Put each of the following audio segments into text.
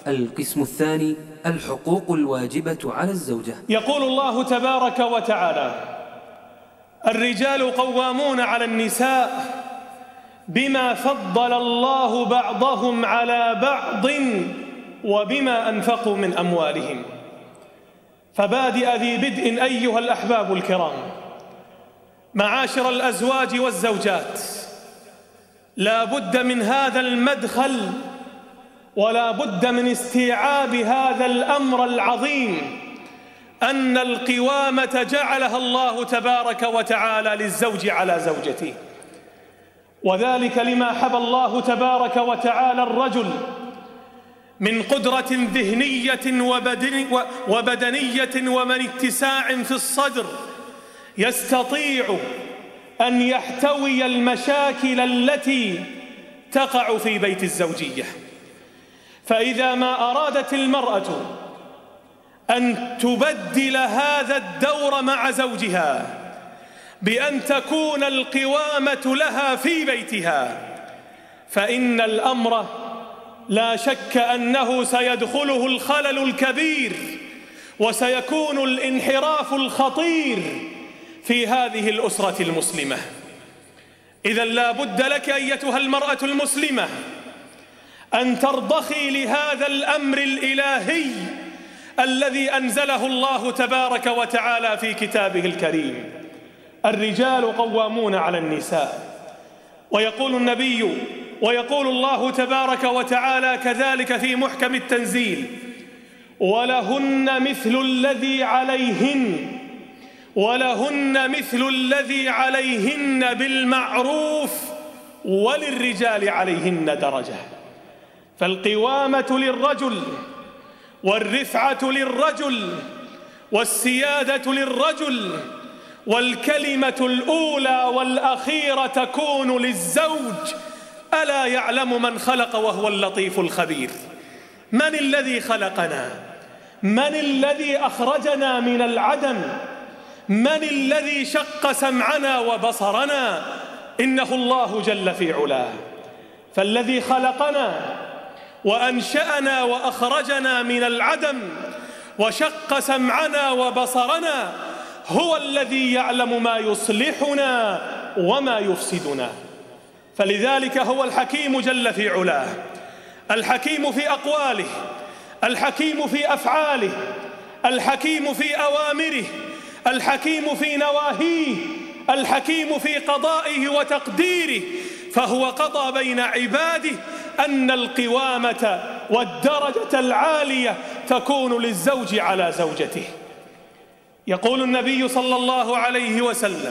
القسم الثاني: الحقوق الواجبة على الزوجة. يقول الله تبارك وتعالى: الرجال قوامون على النساء بما فضل الله بعضهم على بعض وبما أنفقوا من أموالهم. فبادئ ذي بدء أيها الأحباب الكرام، معاشر الأزواج والزوجات، لا بد من هذا المدخل ولا بد من استيعاب هذا الأمر العظيم، أن القوامة جعلها الله تبارك وتعالى للزوج على زوجته، وذلك لما حبى الله تبارك وتعالى الرجل من قدرة ذهنية وبدنية ومن اتساع في الصدر يستطيع أن يحتوي المشاكل التي تقع في بيت الزوجية. فإذا ما أرادت المرأة أن تبدل هذا الدور مع زوجها بأن تكون القوامة لها في بيتها، فإن الأمر لا شك أنه سيدخله الخلل الكبير وسيكون الانحراف الخطير في هذه الأسرة المسلمة. إذن لا بد لك أيتها المرأة المسلمة أن ترضخي لهذا الأمر الإلهي الذي أنزله الله تبارك وتعالى في كتابه الكريم: الرجال قوامون على النساء. ويقول النبي ويقول الله تبارك وتعالى كذلك في محكم التنزيل: ولهن مثل الذي عليهن بالمعروف وللرجال عليهن درجة. فالقوامة للرجل والرفعة للرجل والسيادة للرجل، والكلمة الأولى والأخيرة تكون للزوج. ألا يعلم من خلق وهو اللطيف الخبير؟ من الذي خلقنا؟ من الذي أخرجنا من العدم؟ من الذي شق سمعنا وبصرنا؟ إنه الله جل في علاه. فالذي خلقنا وأنشأنا وأخرجنا من العدم وشق سمعنا وبصرنا هو الذي يعلم ما يصلحنا وما يفسدنا. فلذلك هو الحكيم جل في علاه، الحكيم في أقواله، الحكيم في أفعاله، الحكيم في أوامره، الحكيم في نواهيه، الحكيم في قضائه وتقديره. فهو قضى بين عباده أن القوامة والدرجة العالية تكون للزوج على زوجته. يقول النبي صلى الله عليه وسلم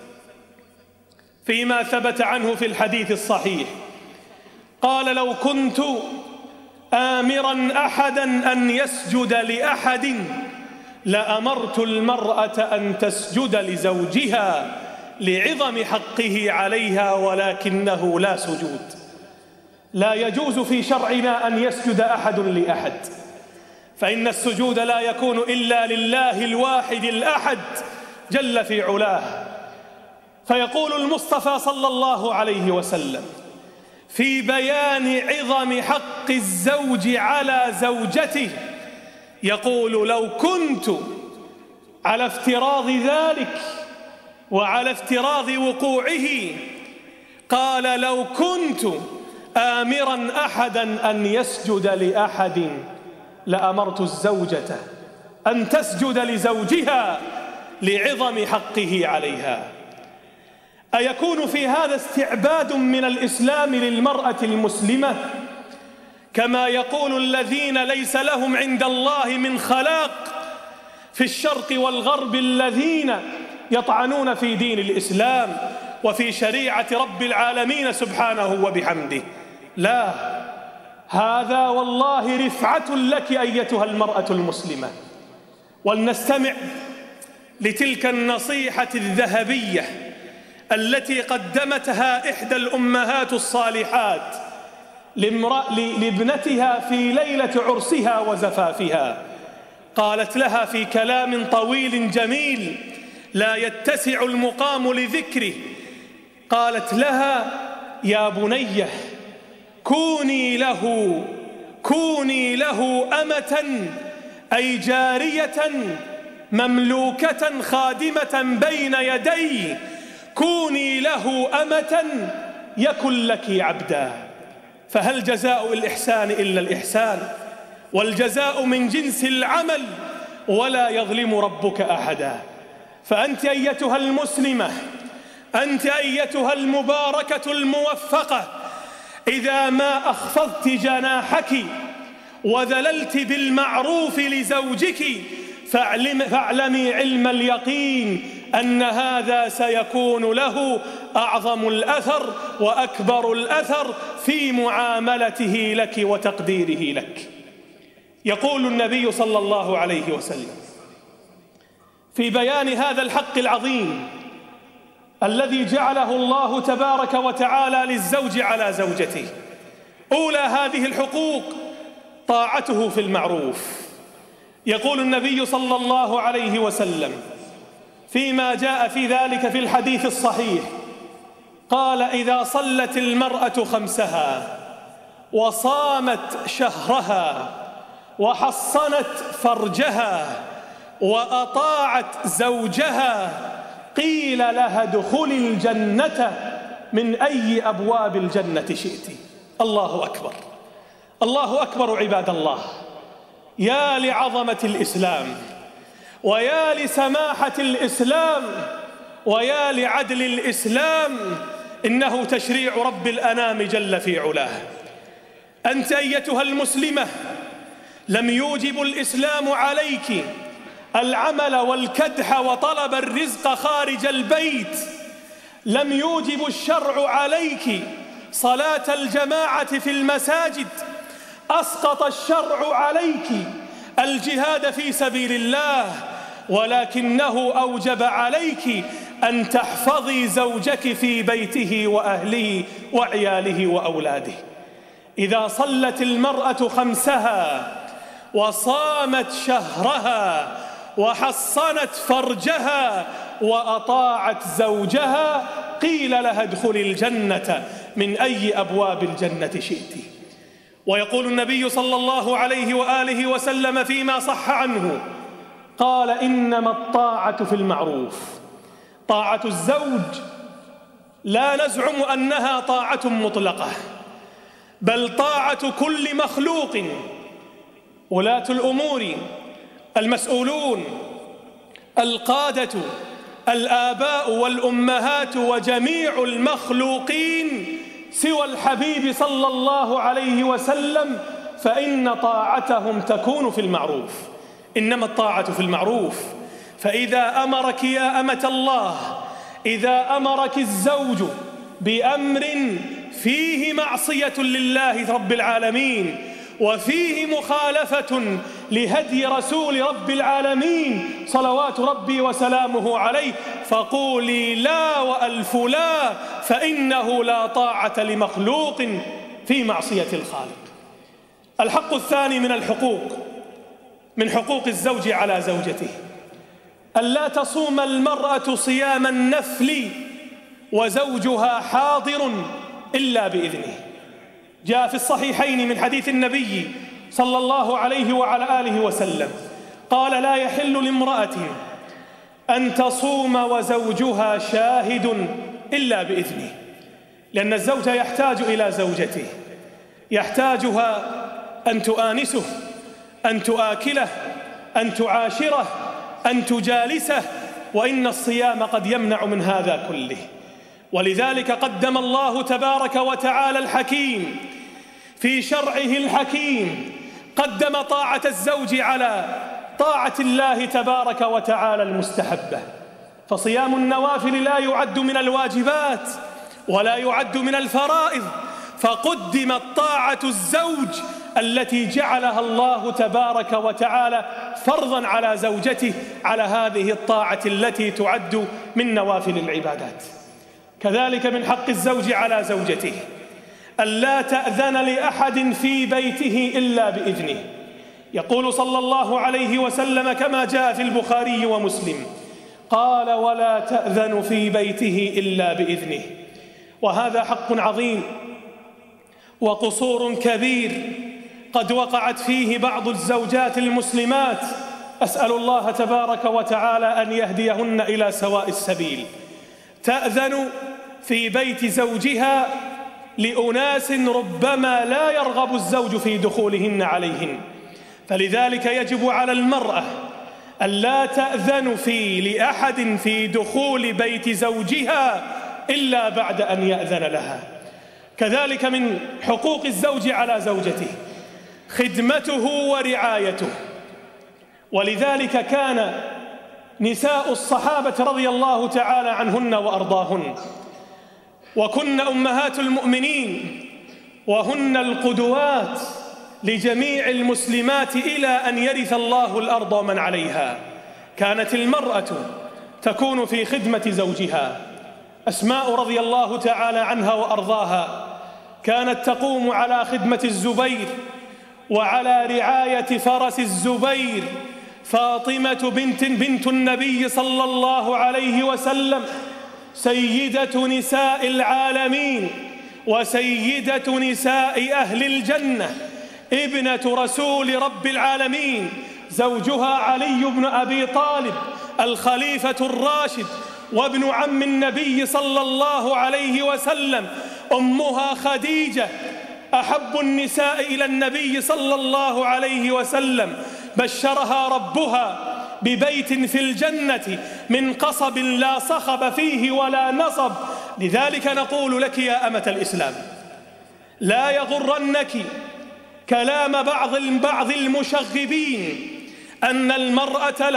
فيما ثبت عنه في الحديث الصحيح، قال: لو كنت آمرا أحدا أن يسجد لأحد لأمرت المرأة أن تسجد لزوجها لعظم حقه عليها، ولكنه لا سجود. لا يجوز في شرعنا أن يسجد أحد لأحد، فإن السجود لا يكون إلا لله الواحد الأحد جل في علاه. فيقول المصطفى صلى الله عليه وسلم في بيان عظم حق الزوج على زوجته، يقول: لو كنت على افتراض ذلك وعلى افتراض وقوعه، قال: لو كنت آمرا أحدا أن يسجد لأحد لأمرت الزوجة أن تسجد لزوجها لعظم حقه عليها. أيكون في هذا استعباد من الإسلام للمرأة المسلمة؟ كما يقول الذين ليس لهم عند الله من خلاق في الشرق والغرب الذين يطعنون في دين الإسلام وفي شريعة رب العالمين سبحانه وبحمده. لا، هذا والله رفعة لك أيتها المرأة المسلمة. ولنستمع لتلك النصيحة الذهبية التي قدمتها إحدى الأمهات الصالحات لابنتها في ليلة عرسها وزفافها. قالت لها في كلام طويل جميل لا يتسع المقام لذكره، قالت لها: يا بنيه، كوني له أمة أي جارية مملوكة خادمة بين يدي، كوني له أمة يكن لك عبدا. فهل جزاء الإحسان إلا الإحسان؟ والجزاء من جنس العمل، ولا يظلم ربك أحدا. فأنت أيتها المسلمة، أنت أيتها المباركة الموفقة، إذا ما أخفضت جناحك وذللت بالمعروف لزوجك فاعلمي علم اليقين أن هذا سيكون له أعظم الأثر وأكبر الأثر في معاملته لك وتقديره لك. يقول النبي صلى الله عليه وسلم في بيان هذا الحق العظيم الذي جعله الله تبارك وتعالى للزوج على زوجته: أولى هذه الحقوق طاعته في المعروف. يقول النبي صلى الله عليه وسلم فيما جاء في ذلك في الحديث الصحيح، قال: إذا صلت المرأة خمسها وصامت شهرها وحصنت فرجها وأطاعت زوجها قيل لها ادخلي الجنة من أي أبواب الجنة شئت. الله أكبر، الله أكبر عباد الله. يا لعظمة الإسلام، ويا لسماحة الإسلام، ويا لعدل الإسلام، إنه تشريع رب الأنام جل في علاه. أنت أيتها المسلمة لم يوجب الإسلام عليك العمل والكدح وطلب الرزق خارج البيت، لم يوجب الشرع عليك صلاة الجماعة في المساجد، أسقط الشرع عليك الجهاد في سبيل الله، ولكنه أوجب عليك أن تحفظي زوجك في بيته وأهله وعياله وأولاده. إذا صلت المرأة خمسها وصامت شهرها وحصنت فرجها وأطاعت زوجها قيل لها ادخلي الجنة من أي أبواب الجنة شئت. ويقول النبي صلى الله عليه وآله وسلم فيما صح عنه، قال: إنما الطاعة في المعروف. طاعة الزوج لا نزعم أنها طاعة مطلقة، بل طاعة كل مخلوق. ولاة الأمور، المسؤولون، القادة، الآباء والأمهات وجميع المخلوقين سوى الحبيب صلى الله عليه وسلم فإن طاعتهم تكون في المعروف. إنما الطاعة في المعروف. فإذا أمرك يا أمة الله، إذا أمرك الزوج بأمر فيه معصية لله رب العالمين وفيه مخالفة لهدي رسول رب العالمين صلوات ربي وسلامه عليه، فقولي لا وألف لا، فإنه لا طاعة لمخلوق في معصية الخالق. الحق الثاني من الحقوق، من حقوق الزوج على زوجته، ألا تصوم المرأة صيام النفل وزوجها حاضر إلا بإذنه. جاء في الصحيحين من حديث النبي صلى الله عليه وعلى آله وسلم قال: لا يحل لامرأة أن تصوم وزوجها شاهد إلا بإذنه. لأن الزوج يحتاج إلى زوجته، يحتاجها أن تؤانسه، أن تؤاكله، أن تعاشره، أن تجالسه، وإن الصيام قد يمنع من هذا كله. ولذلك قدم الله تبارك وتعالى الحكيم في شرعه الحكيم، قدم طاعة الزوج على طاعة الله تبارك وتعالى المستحبة. فصيام النوافل لا يعد من الواجبات ولا يعد من الفرائض، فقدمت طاعة الزوج التي جعلها الله تبارك وتعالى فرضا على زوجته على هذه الطاعة التي تعد من نوافل العبادات. كذلك من حق الزوج على زوجته ألا تأذن لأحد في بيته إلا بإذنه. يقول صلى الله عليه وسلم كما جاء في البخاري ومسلم قال: ولا تأذن في بيته إلا بإذنه. وهذا حق عظيم وقصور كبير قد وقعت فيه بعض الزوجات المسلمات، أسأل الله تبارك وتعالى أن يهديهن إلى سواء السبيل. تأذن في بيت زوجها لأناس ربما لا يرغب الزوج في دخولهن عليهن، فلذلك يجب على المرأة ألا تأذن لأحد في دخول بيت زوجها إلا بعد أن يأذن لها. كذلك من حقوق الزوج على زوجته خدمته ورعايته، ولذلك كان نساء الصحابة رضي الله تعالى عنهن وأرضاهن وكن أمهات المؤمنين وهن القدوات لجميع المسلمات إلى أن يرث الله الأرض ومن عليها. كانت المرأة تكون في خدمة زوجها. أسماء رضي الله تعالى عنها وأرضاها كانت تقوم على خدمة الزبير وعلى رعاية فرس الزبير. فاطمة بنت النبي صلى الله عليه وسلم سيدة نساء العالمين وسيدة نساء أهل الجنة، ابنة رسول رب العالمين، زوجها علي بن أبي طالب الخليفة الراشد وابن عم النبي صلى الله عليه وسلم، أمها خديجة أحب النساء إلى النبي صلى الله عليه وسلم، بشرها ربها ببيت في الجنة من قصب لا صخب فيه ولا نصب. لذلك نقول لك يا أمة الإسلام لا يغرنك كلام بعض المشغبين أن المرأة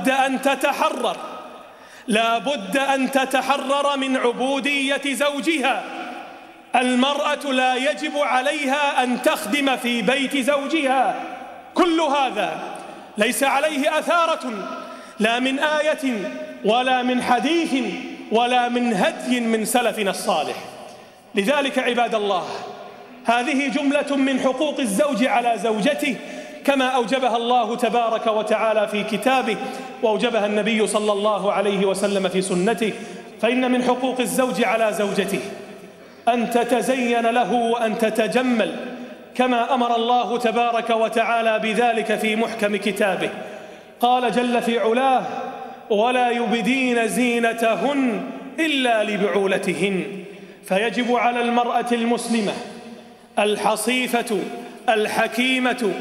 لا بد أن تتحرر من عبودية زوجها. المرأة لا يجب عليها أن تخدم في بيت زوجها. كل هذا ليس عليه أثارة لا من آية ولا من حديث ولا من هدي من سلفنا الصالح. لذلك عباد الله هذه جملة من حقوق الزوج على زوجته كما أوجبها الله تبارك وتعالى في كتابه وأوجبها النبي صلى الله عليه وسلم في سنته. فإن من حقوق الزوج على زوجته أن تتزين له وأن تتجمل كما أمر الله تبارك وتعالى بذلك في محكم كتابه. قال جل في علاه: ولا يبدين زينتهن إلا لبعولتهن. فيجب على المرأة المسلمة الحصيفة الحكيمة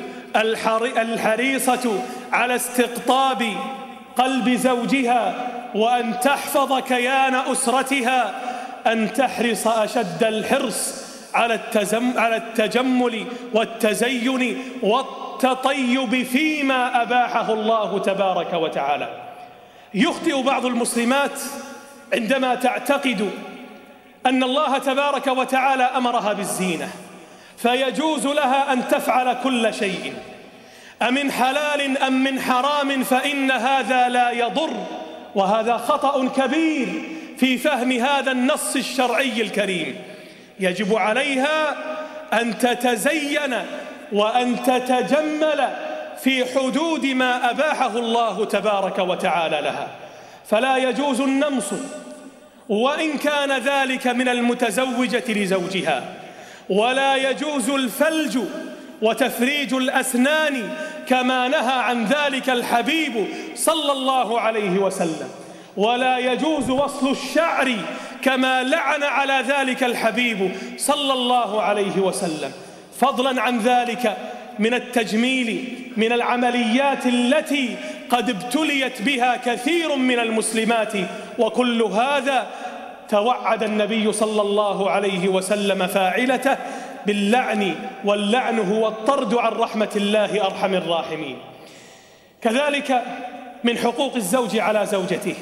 الحريصة على استقطاب قلب زوجها وأن تحفظ كيان أسرتها أن تحرص أشد الحرص على التجمل والتزين والتطيب فيما أباحه الله تبارك وتعالى. يخطئ بعض المسلمات عندما تعتقد أن الله تبارك وتعالى أمرها بالزينة فيجوز لها أن تفعل كل شيء، أمن حلال أم من حرام، فإن هذا لا يضر. وهذا خطأ كبير في فهم هذا النص الشرعي الكريم. يجب عليها أن تتزين وأن تتجمل في حدود ما أباحه الله تبارك وتعالى لها، فلا يجوز النمص وإن كان ذلك من المتزوجة لزوجها، ولا يجوز الفلج وتفريج الأسنان كما نهى عن ذلك الحبيب صلى الله عليه وسلم، ولا يجوز وصل الشعر كما لعن على ذلك الحبيب صلى الله عليه وسلم. فضلا عن ذلك من التجميل من العمليات التي قد ابتليت بها كثير من المسلمات، وكل هذا توعد النبي صلى الله عليه وسلم فاعلته باللعن، واللعن هو الطرد عن رحمة الله أرحم الراحمين. كذلك من حقوق الزوج على زوجته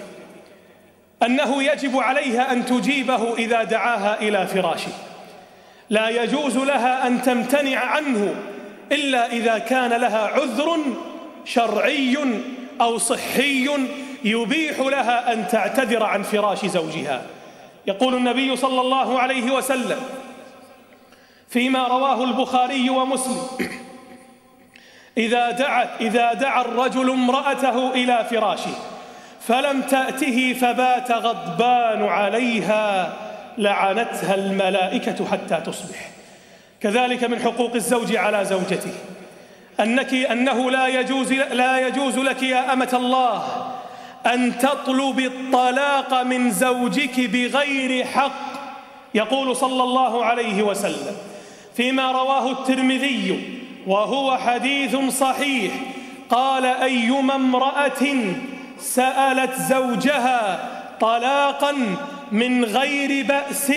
أنه يجب عليها أن تجيبه إذا دعاها إلى فراشه، لا يجوز لها أن تمتنع عنه إلا إذا كان لها عذر شرعي أو صحي يبيح لها أن تعتذر عن فراش زوجها. يقول النبي صلى الله عليه وسلم فيما رواه البخاري ومسلم: إذا دعا الرجل امرأته إلى فراشه فلم تأته فبات غضبان عليها لعنتها الملائكة حتى تصبح. كذلك من حقوق الزوج على زوجته أنه لا يجوز لك يا أمة الله أن تطلب الطلاق من زوجك بغير حق. يقول صلى الله عليه وسلم فيما رواه الترمذي وهو حديث صحيح، قال: أيما امرأة سألت زوجها طلاقا من غير بأس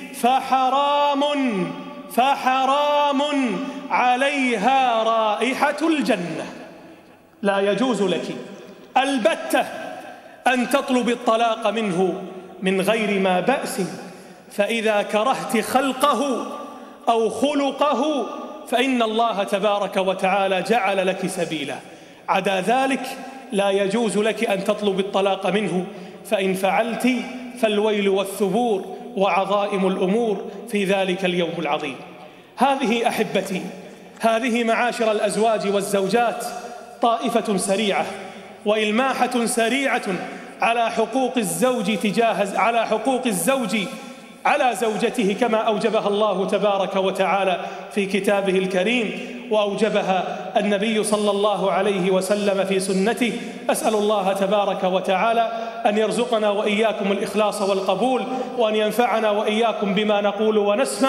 فحرام عليها رائحة الجنة. لا يجوز لك البتة أن تطلب الطلاق منه من غير ما بأس، فإذا كرهت خلقه أو خلقه فإن الله تبارك وتعالى جعل لك سبيلا. عدا ذلك لا يجوز لك أن تطلب الطلاق منه، فإن فعلت فالويل والثبور وعظائم الأمور في ذلك اليوم العظيم. هذه أحبتي، هذه معاشر الأزواج والزوجات طائفة سريعة وإلماحة سريعة على حقوق الزوج على زوجته كما أوجبها الله تبارك وتعالى في كتابه الكريم، وأوجبها النبي صلى الله عليه وسلم في سنته. أسأل الله تبارك وتعالى أن يرزقنا وإياكم الإخلاص والقبول، وأن ينفعنا وإياكم بما نقول ونسمع.